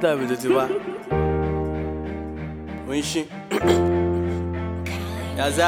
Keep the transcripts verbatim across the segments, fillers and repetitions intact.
matter with the tiwa. When she Yaza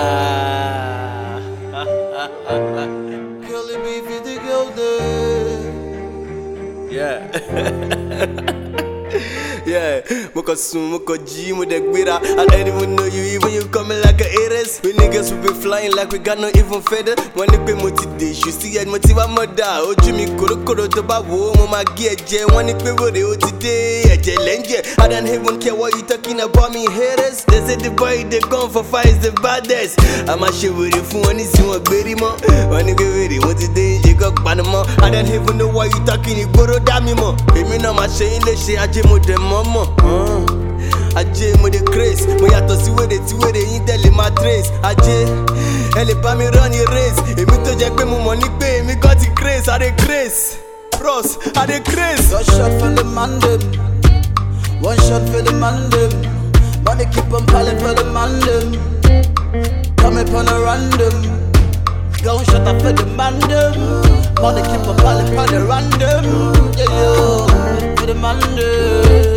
Girl, it be for the girl there. Yeah. Yeah, Moko soon, Moko G, Moko Gbira. I don't even know you, even you coming like a Ares. We niggas we be flying like we got no even feather. When they pay motivation, you see it, motiva mother. Oh, Jimmy, Koro Koro to Babu, Mama Get J. When they pay what they owe today, a Jelenge. I don't even care what you talking about me, haters. They say the boy they gone for fight is the baddest. I'm a shit with you for one is you a baby mo. When you get ready, what today, you got Panama. I don't even know why you talking, you go to Dami mo. Baby, no, my shame, let's say I jam with them. Mama, uh, Ajay mo de grace, mo yato si wede ti wede yin tele ma trace. Ajay, ele ba mi run your race. Èmi tó jẹ́ pé mo mọ̀ ní pé èmi got the grace, I dey grace. Bros, I dey grace. One shot for the man dem, one shot for the man dem. Money keep on piling for the man dem. Come up on a random. One shot for the man dem. Money keep on piling for the random. Yeah, yeah. For the man dem.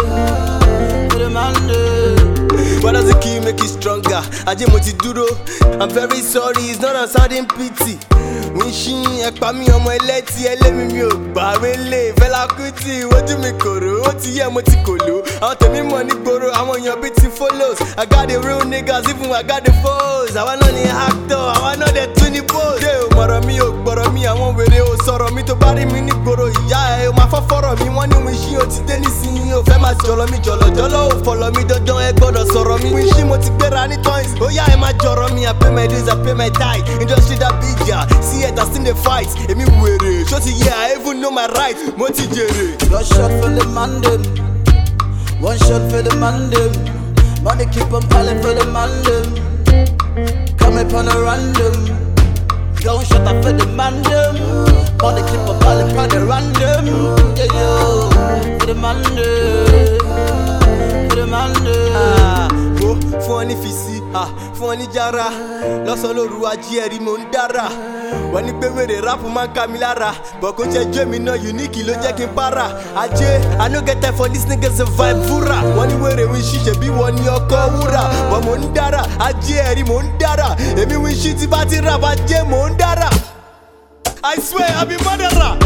What does the key make it stronger? Ajay mo ti dúró. I'm very sorry, it's not a sudden pity. Wishing ẹ pa mí ọmọ ẹlẹ́tì ẹlẹ́mi mi ò gbà wélé. Fẹlá Kútì ojú mi kòrò, ó ti yẹ mo ti kòló. Àwọn tèmi mọ̀ ní gbòòrò, àwọn èèyàn bíi ti follows. I got the real niggas, even I got the foes. Àwa náà ni actor, àwa náà dẹ̀ tún ní pose. Ṣé o mọ̀rọ̀ mi ò gbọ̀rọ̀ mi, àwọn wèrè ò sọ̀rọ̀ mi tó bá rí mi ní gbòòrò. Ìyá ẹ̀ o máa fọ́ fọ́rọ̀ mi, wọ́n ní wishing o ti dé nísìnyí. O fẹ́ máa jọ̀lọ̀ mi jọ̀lọ̀ jọ̀lọ̀ ò fọ̀lọ̀ mi dandan ẹ gbọ́dọ̀ sọ̀rọ̀ mi. Wishing mo ti gbéra ní twice, ó yá ẹ máa jọ̀rọ̀ mi. I pay my dues, I pay my tithe. Industry that big ya, see it, I still dey fight. Èmi wèrè, ṣó ti yẹ, I even know my right. Mo ti jèrè. One shot for the man dem, one shot for the man dem. Money keep on piling for the man dem. Come up on a random. One shot for the man dem. Money keep on piling for the random. Yeah, yeah. For the man dem, for the man dem. Ah, oh, fún ọ ní fisi, ah, fún ọ ní jara. Lọ́sàn-án lóru ají ẹ̀rí mo ń dára. Wọ́n ní pé wèrè rápù máa ń ká mi lára. Bọ̀ kó jẹ́ jó mi náà unique ló jẹ́ kí n para. Ajé, I no get time for this niggas a vibe fúra. Wọ́n ní wèrè wí ṣíṣe bí wọ́n ní ọkọ̀ wúrà. Bọ̀ mo ń dára, ajé ẹ̀rí mo ń dára. Èmi wí ṣí tí bá ti rà bá jẹ́ mo ń dára. I swear I be murderer.